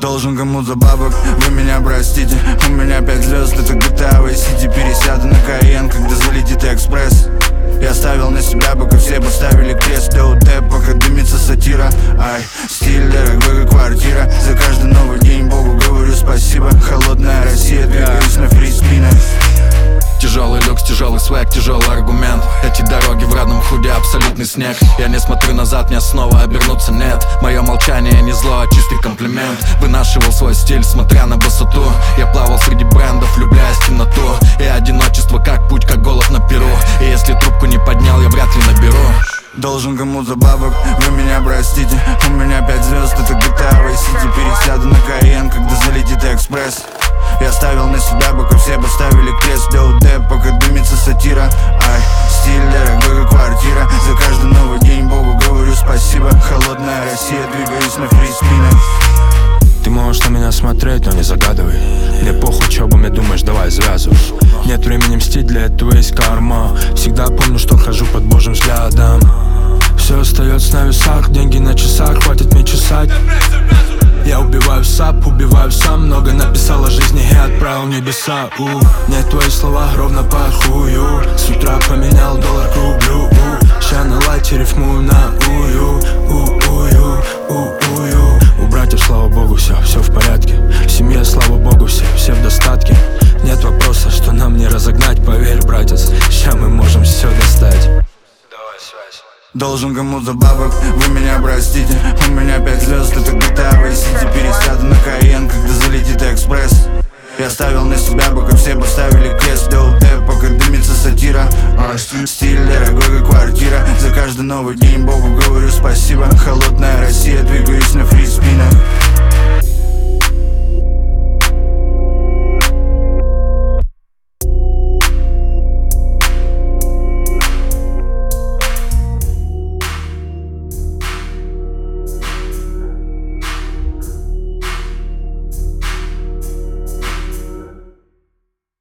Должен кому-то бабок, вы меня простите. У меня 5 звезд, это GTA Vice City. Пересяду на Кайен, когда залетит экспресс. Я ставил на себя, пока все поставили крест. ТУТ, пока дымится сатира. Ай, стиль дорогой, как квартира. За каждый новый день Богу говорю спасибо. Холодная Россия, двигаюсь на фриспинах. Тяжелый люкс, тяжелый свек, тяжелый аргумент. Эти дороги в родном худе, абсолютный снег. Я не смотрю назад, мне снова обернуться нет. Мое молчание не зло, а чистый комплимент. Вынашивал свой стиль, смотря на высоту. Я плавал среди брендов, влюбляясь в темноту. И одиночество как путь, как голод на перу. И если трубку не поднял, я вряд ли наберу. Должен кому-то бабок, вы меня простите. У меня 5 звезд, это GTA Vice City. Пересяду на Кайен, когда залетит экспресс. Я ставил на себя, пока все поставили крест. ТУТ, пока дымится сатира. Ай, стиль дорогой, как квартира. За каждый новый день Богу говорю спасибо. Холодная Россия, двигаюсь на фриспинах. Ты можешь на меня смотреть, но не загадывай. Мне похуй, чё обо мне думаешь, давай завязывай. Нет времени мстить, для этого есть карма. Всегда помню, что хожу под божьим взглядом. Все остается на весах, деньги на часах, хватит мне чесать. Я убиваю сап, убиваю сам. Много написал о жизни и отправил в небеса. Мне твои слова ровно по хую. С утра поменял доллар к рублю. Ща на лайте рифмую на ую. У братьев, слава богу, все в порядке. В семье, слава богу, все в достатке. Нет вопроса, что нам не разогнать. Поверь, братец, ща мы можем все достать. Давай связь. Должен кому-то бабок, вы меня простите. У меня 5 звезд, это GTA Vice City. Пересяду на Кайен, когда залетит экспресс. Я ставил на себя, пока все поставили крест. ТУТ, пока дымится сатира. Стиль дорогой, как квартира. За каждый новый день Богу говорю спасибо. Холодная Россия, двигаюсь на фриспинах.